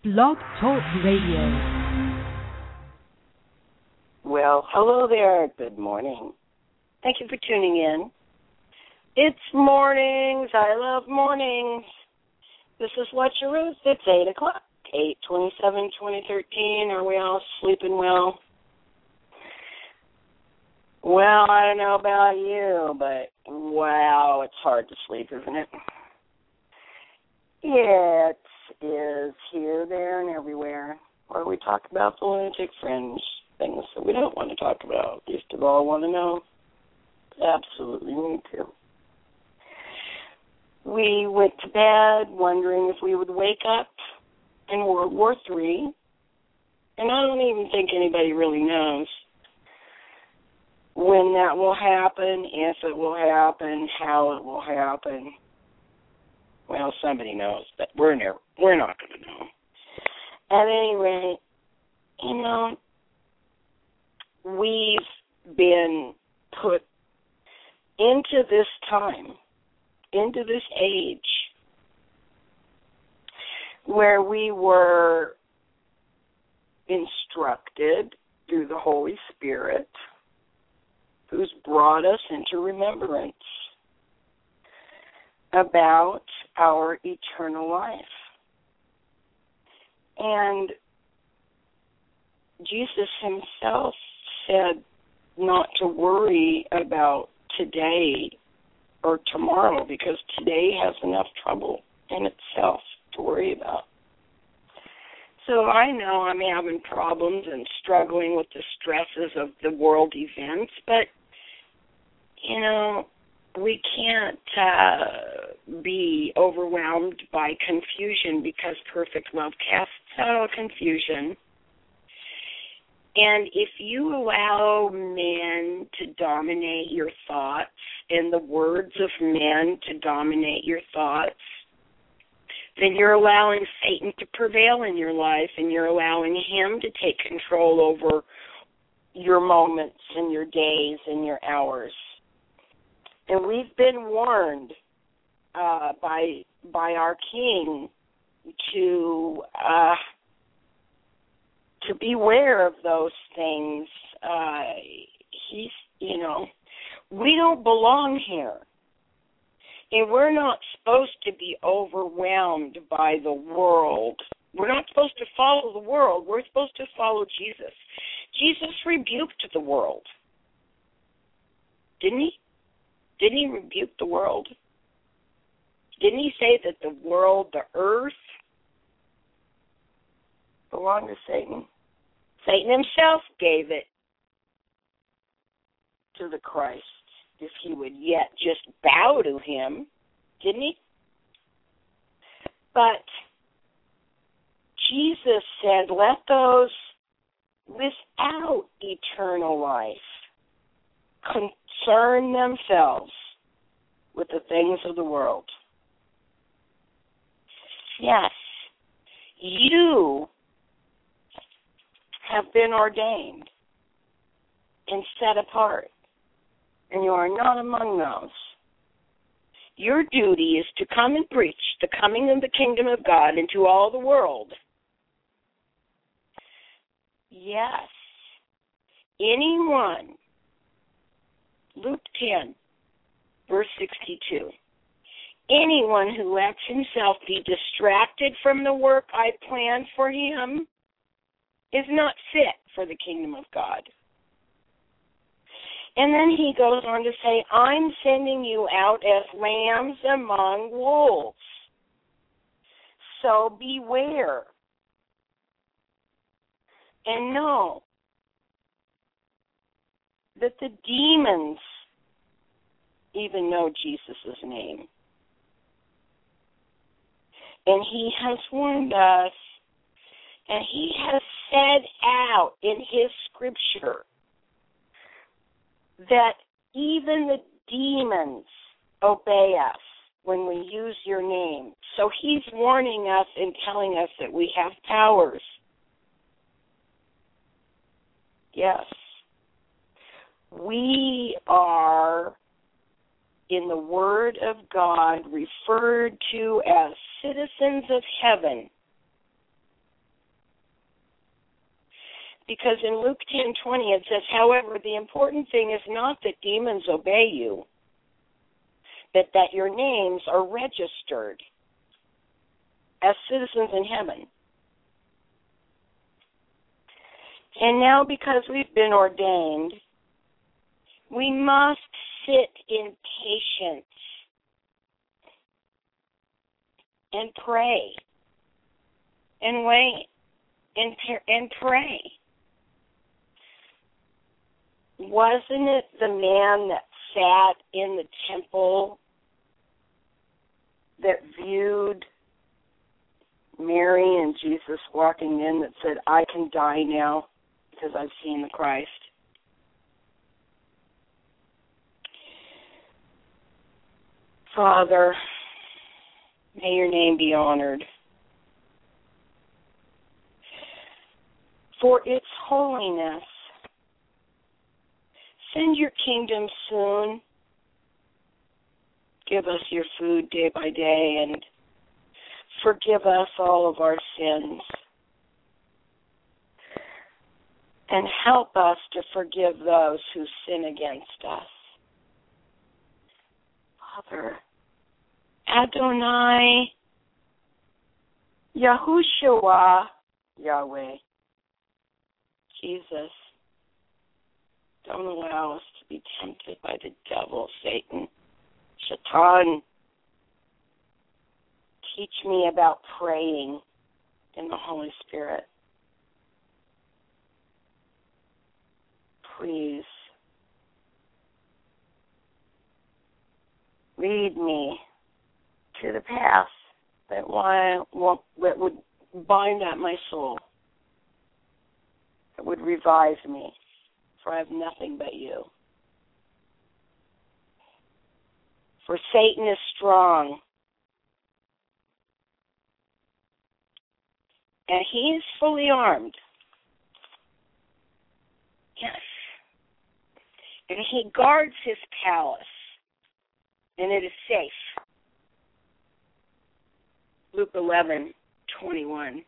Blog Talk Radio. Well, hello there. Good morning. Thank you for tuning in. It's mornings. I love mornings. This is What You Ruth. It's 8 o'clock, 8/27/2013. Are we all sleeping well? Well, I don't know about you, but wow, it's hard to sleep, isn't it? It is here, there, and everywhere, where we talk about the lunatic fringe, things that we don't want to talk about. Least of all want to know. Absolutely need to. We went to bed wondering if we would wake up in World War III, and I don't even think anybody really knows when that will happen, if it will happen, how it will happen. Well, somebody knows, but we're not going to know. At any rate, we've been put into this time, into this age, where we were instructed through the Holy Spirit, who's brought us into remembrance about our eternal life. And Jesus himself said not to worry about today or tomorrow, because today has enough trouble in itself to worry about. So I know I'm having problems and struggling with the stresses of the world events, but, we can't be overwhelmed by confusion, because perfect love casts out confusion. And if you allow men to dominate your thoughts and the words of men to dominate your thoughts, then you're allowing Satan to prevail in your life, and you're allowing him to take control over your moments and your days and your hours. And we've been warned by our King to beware of those things. We don't belong here. And we're not supposed to be overwhelmed by the world. We're not supposed to follow the world. We're supposed to follow Jesus. Jesus rebuked the world. Didn't he? Didn't he rebuke the world? Didn't he say that the world, the earth, belonged to Satan? Satan himself gave it to the Christ, if he would yet just bow to him, didn't he? But Jesus said, let those without eternal life concern themselves with the things of the world. Yes, you have been ordained and set apart, and you are not among those. Your duty is to come and preach the coming of the kingdom of God into all the world. Yes, anyone, Luke 10, verse 62, anyone who lets himself be distracted from the work I planned for him is not fit for the kingdom of God. And then he goes on to say, I'm sending you out as lambs among wolves. So beware. And know that the demons even know Jesus' name. And he has warned us, and he has said out in his scripture that even the demons obey us when we use your name. So he's warning us and telling us that we have powers. Yes. We are, in the Word of God, referred to as citizens of heaven Because in Luke 10:20 it says, however, the important thing is not that demons obey you, but that your names are registered as citizens in heaven. And now, because we've been ordained, we must sit in patience and pray and wait and pray. Wasn't it the man that sat in the temple that viewed Mary and Jesus walking in that said, I can die now because I've seen the Christ? Father, may your name be honored. For its holiness, send your kingdom soon. Give us your food day by day and forgive us all of our sins. And help us to forgive those who sin against us. Father, Adonai, Yahushua, Yahweh, Jesus, don't allow us to be tempted by the devil, Satan, Shaitan. Teach me about praying in the Holy Spirit. Please lead me to the path that would bind up my soul, that would revive me, for I have nothing but you. For Satan is strong, and he is fully armed. Yes. And he guards his palace, and it is safe. Luke 11:21.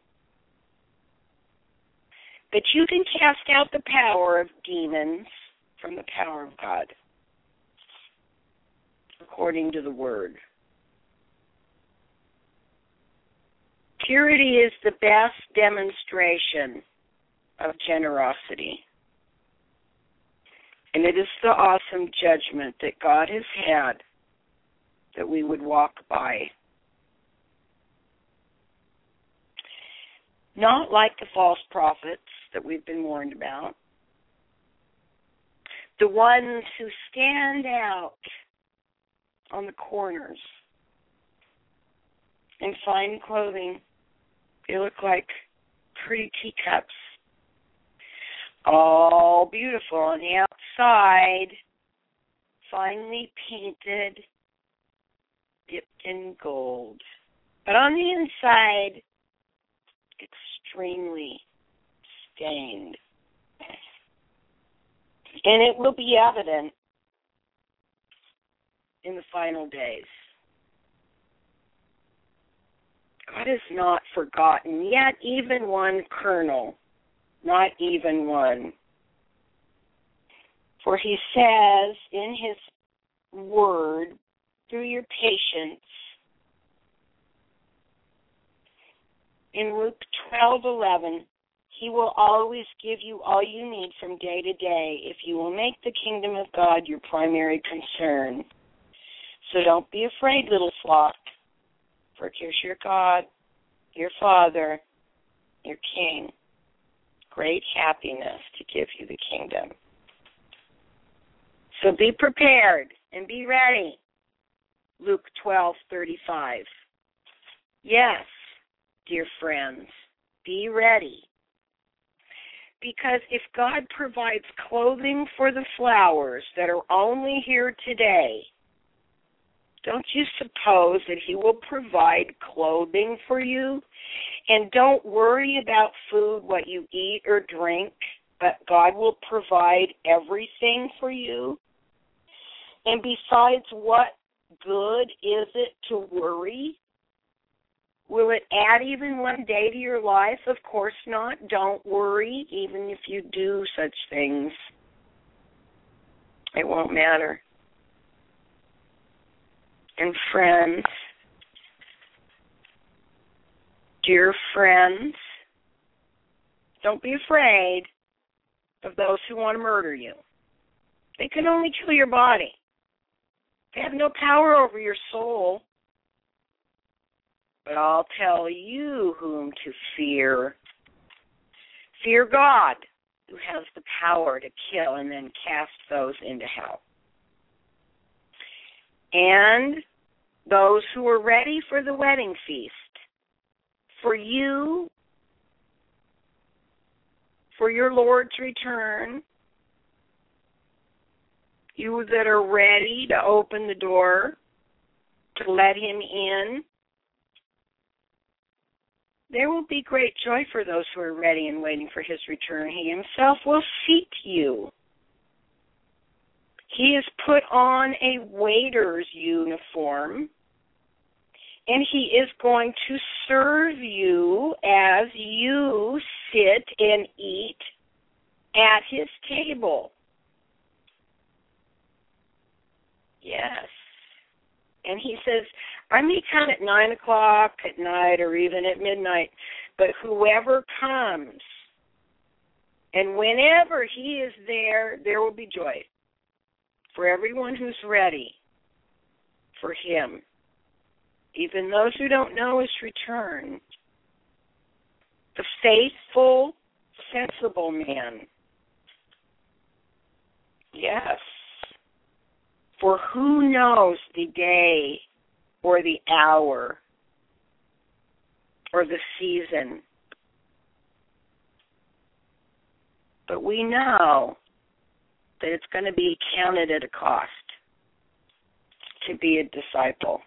But you can cast out the power of demons from the power of God, according to the Word. Purity is the best demonstration of generosity. And it is the awesome judgment that God has had that we would walk by. Not like the false prophets that we've been warned about. The ones who stand out on the corners in fine clothing. They look like pretty teacups. All beautiful on the outside, finely painted, dipped in gold. But on the inside, extremely stained. And it will be evident in the final days. God has not forgotten yet even one kernel. Not even one. For he says in his word, through your patience, in Luke 12:11, he will always give you all you need from day to day if you will make the kingdom of God your primary concern. So don't be afraid, little flock, for here's your God, your Father, your King. Great happiness to give you the kingdom. So be prepared and be ready. Luke 12:35. Yes, dear friends, be ready. Because if God provides clothing for the flowers that are only here today, don't you suppose that he will provide clothing for you? And don't worry about food, what you eat or drink, but God will provide everything for you. And besides, what good is it to worry? Will it add even one day to your life? Of course not. Don't worry, even if you do such things. It won't matter. And friends, dear friends, don't be afraid of those who want to murder you. They can only kill your body. They have no power over your soul. But I'll tell you whom to fear. Fear God, who has the power to kill and then cast those into hell. And those who are ready for the wedding feast. For you, for your Lord's return, you that are ready to open the door, to let him in, there will be great joy for those who are ready and waiting for his return. He himself will seat you. He has put on a waiter's uniform, and he is going to serve you as you sit and eat at his table. Yes. And he says, I may come at 9 o'clock at night or even at midnight, but whoever comes, and whenever he is there, there will be joy for everyone who's ready for him, even those who don't know his return. The faithful, sensible man. Yes. For who knows the day or the hour or the season? But we know that it's going to be counted at a cost to be a disciple.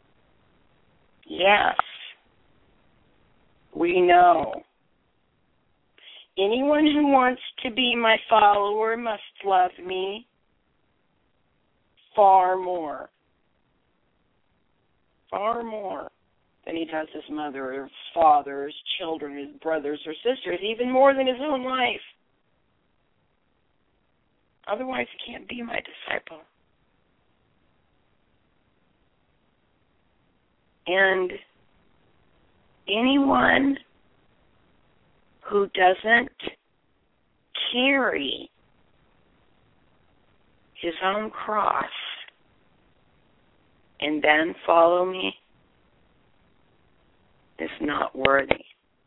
Yes, we know. Anyone who wants to be my follower must love me far more than he does his mother or his father, his children, his brothers or sisters, even more than his own life. Otherwise, he can't be my disciple. And anyone who doesn't carry his own cross and then follow me is not worthy.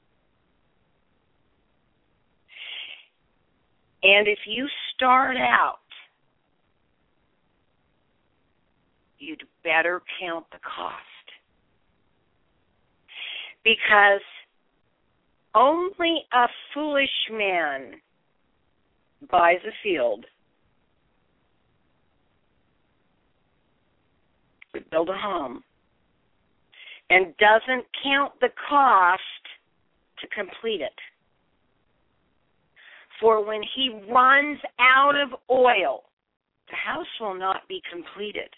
And if you start out, you'd better count the cost. Because only a foolish man buys a field, would build a home, and doesn't count the cost to complete it. For when he runs out of oil, the house will not be completed.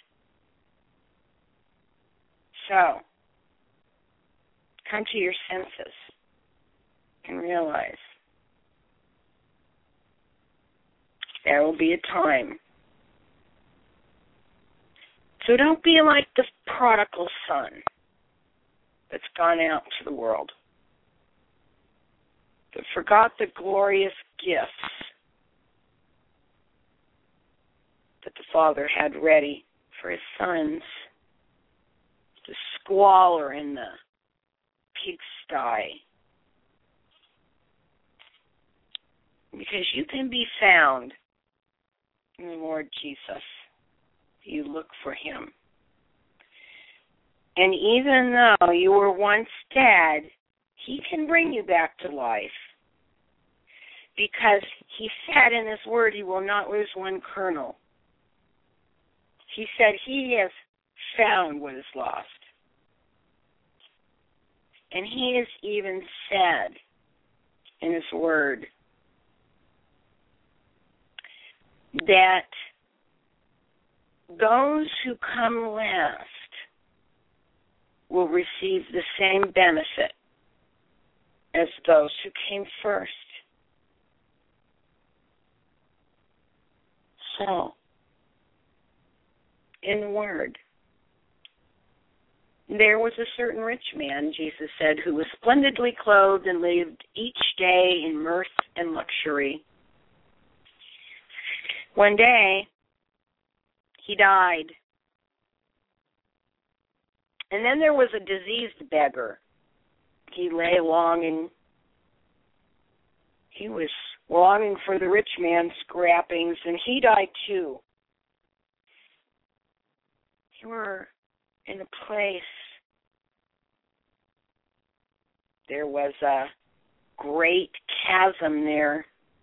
So, come to your senses and realize there will be a time. So don't be like the prodigal son that's gone out to the world, that forgot the glorious gifts that the Father had ready for his sons, to squalor in the pigsty. Because you can be found in the Lord Jesus. You look for him. And even though you were once dead, he can bring you back to life. Because he said in his word he will not lose one kernel. He said he has found what is lost. And he has even said in his word that those who come last will receive the same benefit as those who came first. So, in the Word, there was a certain rich man, Jesus said, who was splendidly clothed and lived each day in mirth and luxury. One day, he died. And then there was a diseased beggar. He lay longing. He was longing for the rich man's scrappings, and he died too. You were in a place. There was a great chasm there.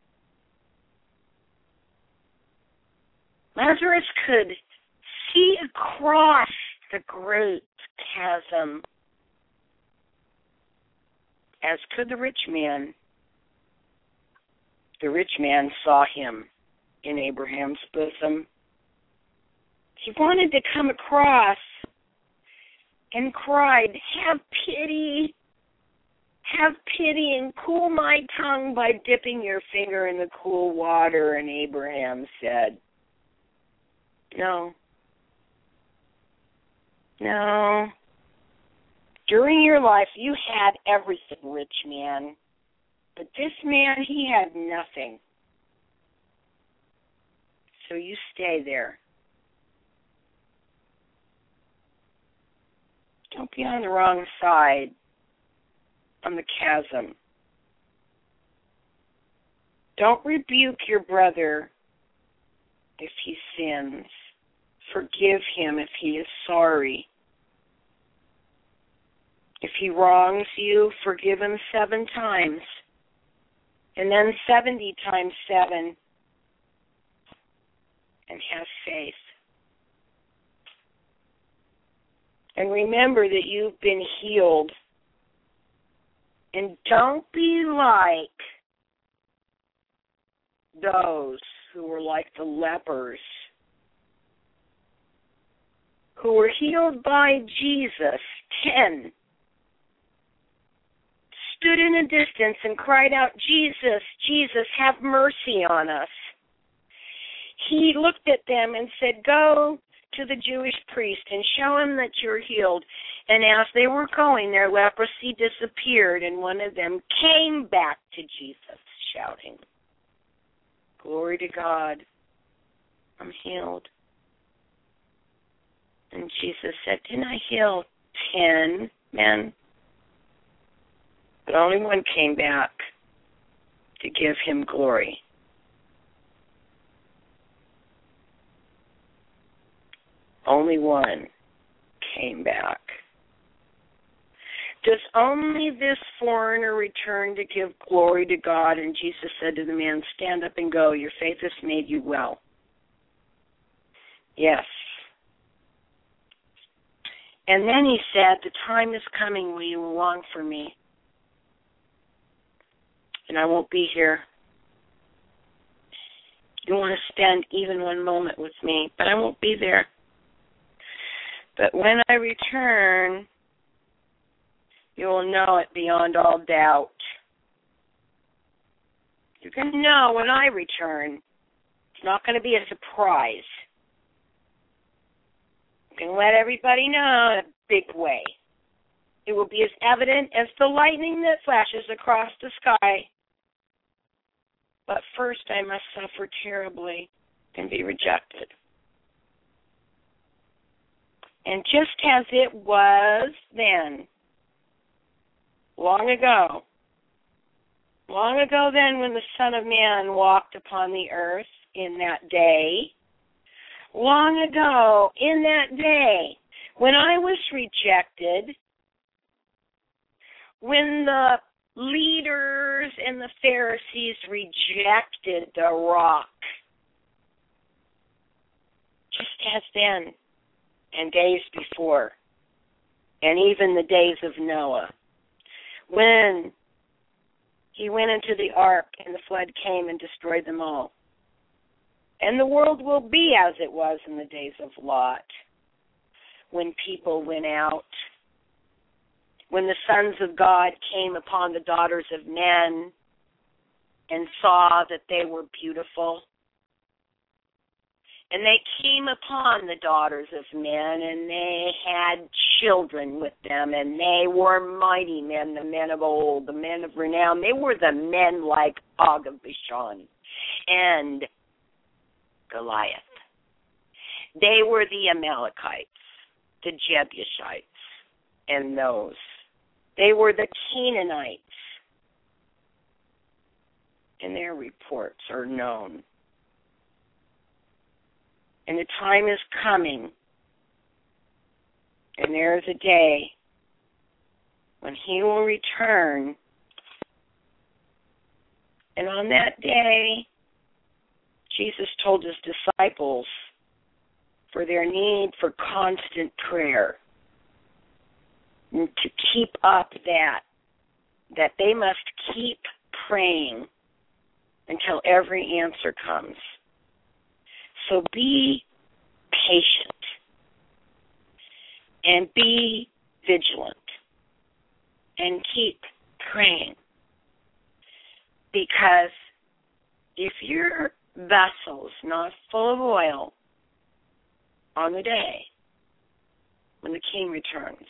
Lazarus could see across the great chasm, as could the rich man. The rich man saw him in Abraham's bosom. He wanted to come across and cried, "Have pity, have pity, and cool my tongue by dipping your finger in the cool water." And Abraham said, No. During your life, you had everything, rich man. But this man, he had nothing. So you stay there. Don't be on the wrong side on the chasm. Don't rebuke your brother if he sins. Forgive him if he is sorry. If he wrongs you, forgive him 7 times. And then 70 times 7. And have faith. And remember that you've been healed. And don't be like those who were like the lepers, who were healed by Jesus. 10 stood in a distance and cried out, "Jesus, Jesus, have mercy on us." He looked at them and said, "Go to the Jewish priest and show him that you're healed." And as they were going, their leprosy disappeared, and one of them came back to Jesus, shouting, "Glory to God, I'm healed." And Jesus said, "Didn't I heal 10 men?" But only one came back to give him glory. Only one came back. Does only this foreigner return to give glory to God? And Jesus said to the man, "Stand up and go. Your faith has made you well." Yes. And then he said, "The time is coming when you will long for me. And I won't be here. You want to spend even one moment with me, but I won't be there. But when I return, you will know it beyond all doubt." You're going to know when I return. It's not going to be a surprise. You can let everybody know in a big way. It will be as evident as the lightning that flashes across the sky. But first I must suffer terribly and be rejected. And just as it was then, long ago then when the Son of Man walked upon the earth in that day, long ago in that day when I was rejected, when the leaders and the Pharisees rejected the rock, just as then, and days before, and even the days of Noah, when he went into the ark and the flood came and destroyed them all. And the world will be as it was in the days of Lot, when people went out when the sons of God came upon the daughters of men and saw that they were beautiful. And they came upon the daughters of men, and they had children with them, and they were mighty men, the men of old, the men of renown. They were the men like Og of Bashan and Goliath. They were the Amalekites, the Jebusites, and those. They were the Canaanites, and their reports are known. And the time is coming, and there is a day when he will return, and on that day, Jesus told his disciples for their need for constant prayer, and to keep up that they must keep praying until every answer comes. So be patient and be vigilant and keep praying, because if your vessel is not full of oil on the day when the King returns,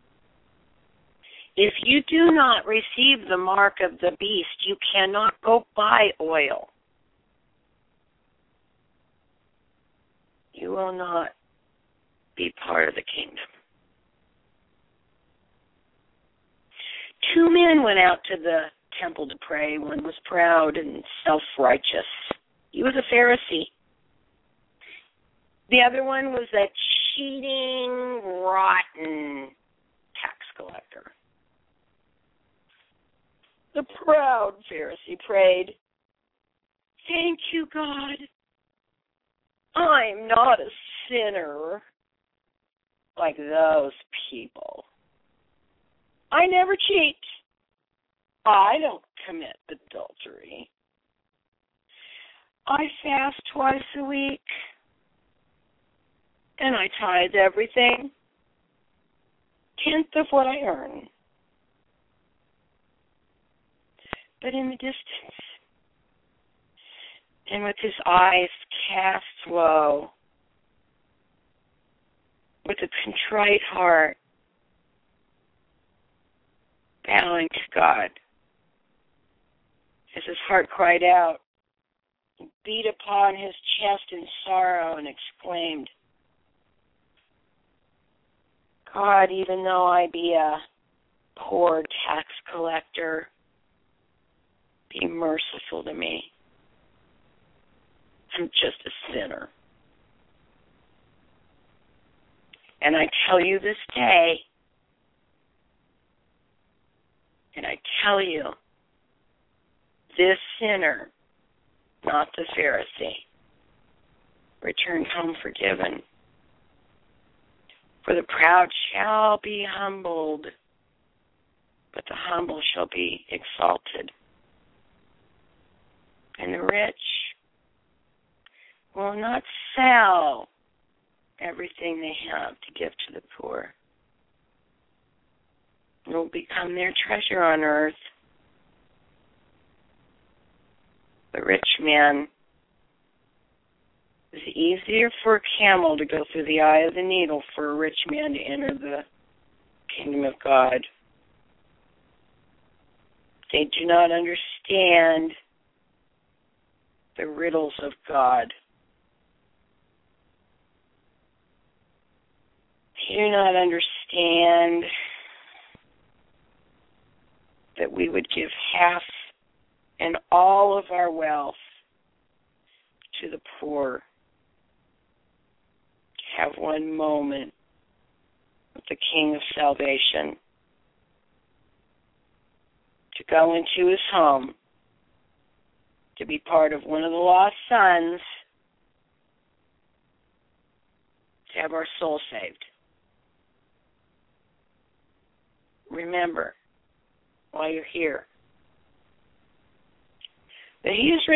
if you do not receive the mark of the beast, you cannot go buy oil. You will not be part of the kingdom. 2 men went out to the temple to pray. One was proud and self-righteous. He was a Pharisee. The other one was a cheating, rotten tax collector. The proud Pharisee prayed, "Thank you, God. I'm not a sinner like those people. I never cheat. I don't commit adultery. I fast twice a week, and I tithe everything, 1/10 of what I earn." But in the distance, and with his eyes cast low, with a contrite heart, bowing to God, as his heart cried out, he beat upon his chest in sorrow and exclaimed, "God, even though I be a poor tax collector, be merciful to me. I'm just a sinner. And I tell you this day, and I tell you, this sinner, not the Pharisee, returned home forgiven. For the proud shall be humbled, but the humble shall be exalted. And the rich will not sell everything they have to give to the poor. It will become their treasure on earth. The rich man, it's easier for a camel to go through the eye of the needle for a rich man to enter the kingdom of God. They do not understand the riddles of God. They do not understand that we would give half and all of our wealth to the poor, to have one moment with the King of Salvation, to go into his home, to be part of one of the lost sons, to have our soul saved. Remember, while you're here, that he has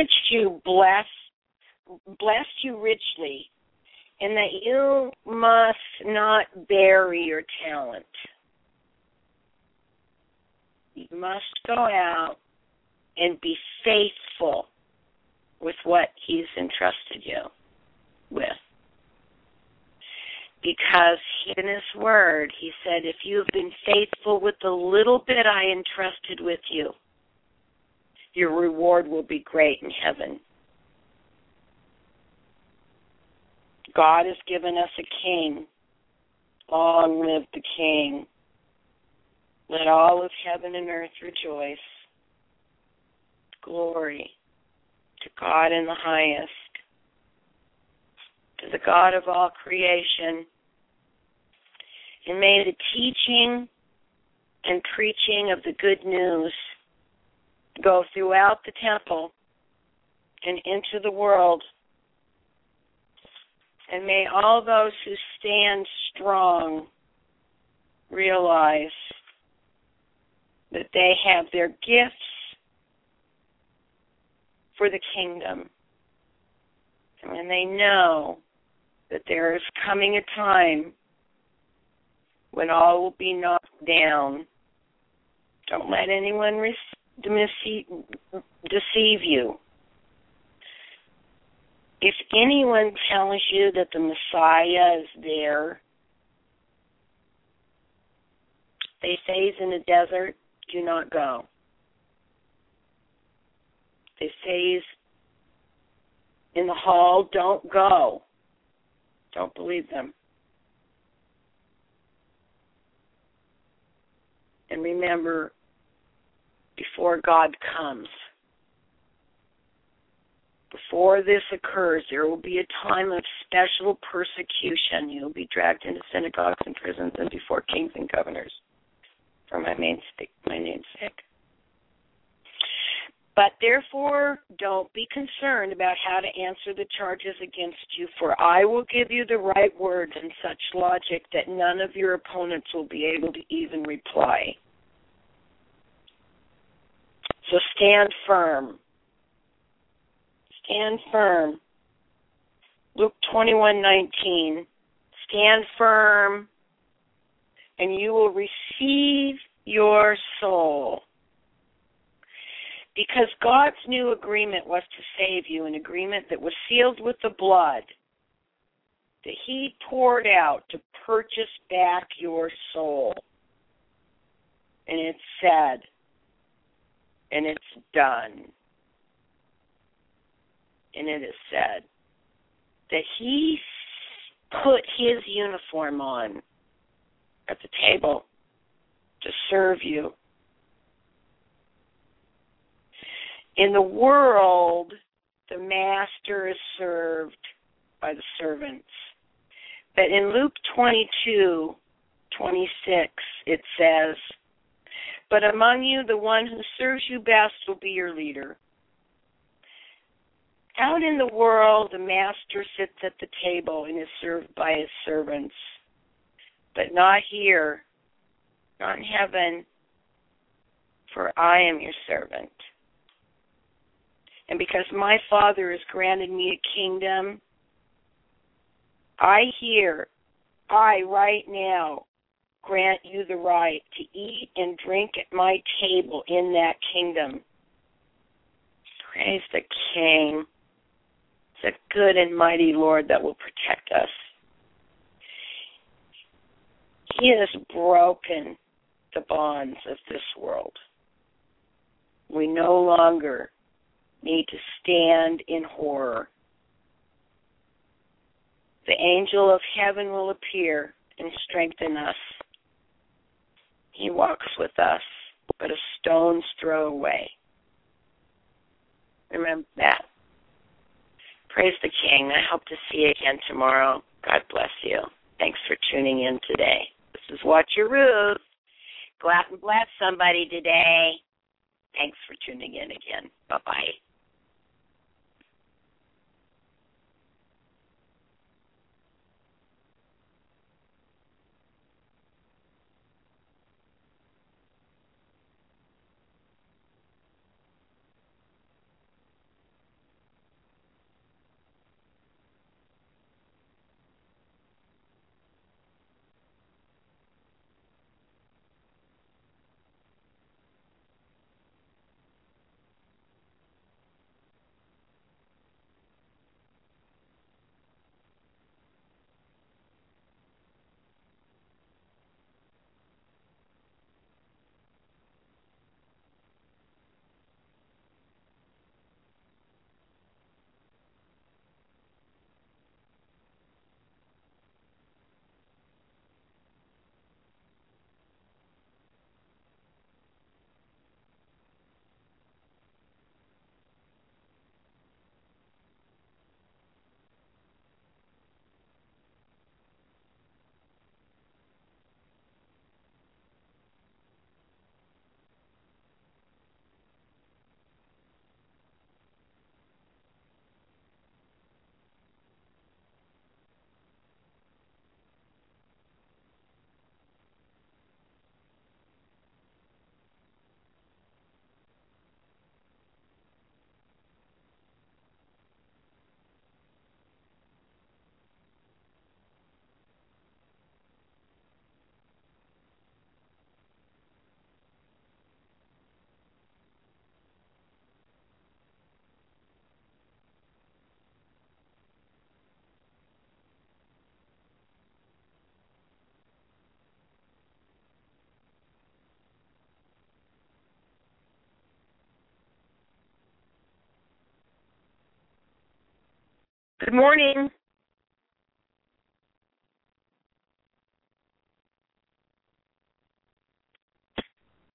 blessed you richly, and that you must not bury your talent. You must go out and be faithful with what He's entrusted you with. Because in His Word, He said, if you have been faithful with the little bit I entrusted with you, your reward will be great in heaven. God has given us a king. Long live the King. Let all of heaven and earth rejoice. Glory to God in the highest, to the God of all creation. And may the teaching and preaching of the good news go throughout the temple and into the world. And may all those who stand strong realize that they have their gifts for the kingdom. And when they know that there is coming a time when all will be knocked down, don't let anyone deceive you. If anyone tells you that the Messiah is there, they say he's in the desert, do not go. They say he's in the hall, don't go. Don't believe them. And remember, before God comes, before this occurs, there will be a time of special persecution. You'll be dragged into synagogues and prisons and before kings and governors for my namesake. But therefore, don't be concerned about how to answer the charges against you, for I will give you the right words and such logic that none of your opponents will be able to even reply. So stand firm. Stand firm. Luke 21:19. Stand firm, and you will receive your soul. Because God's new agreement was to save you, an agreement that was sealed with the blood that He poured out to purchase back your soul. And it's said, and it's done. And it is said that He put His uniform on at the table to serve you. In the world, the master is served by the servants. But in Luke 22:26, it says, but among you, the one who serves you best will be your leader. Out in the world, the master sits at the table and is served by his servants. But not here, not in heaven, for I am your servant. And because my Father has granted me a kingdom, I right now, grant you the right to eat and drink at my table in that kingdom. Praise the King. It's a good and mighty Lord that will protect us. He has broken the bonds of this world. We no longer need to stand in horror. The angel of heaven will appear and strengthen us. He walks with us, but a stone's throw away. Remember that. Praise the King. I hope to see you again tomorrow. God bless you. Thanks for tuning in today. This is Watch Your Ruth. Go out and bless somebody today. Thanks for tuning in again. Bye-bye. Good morning.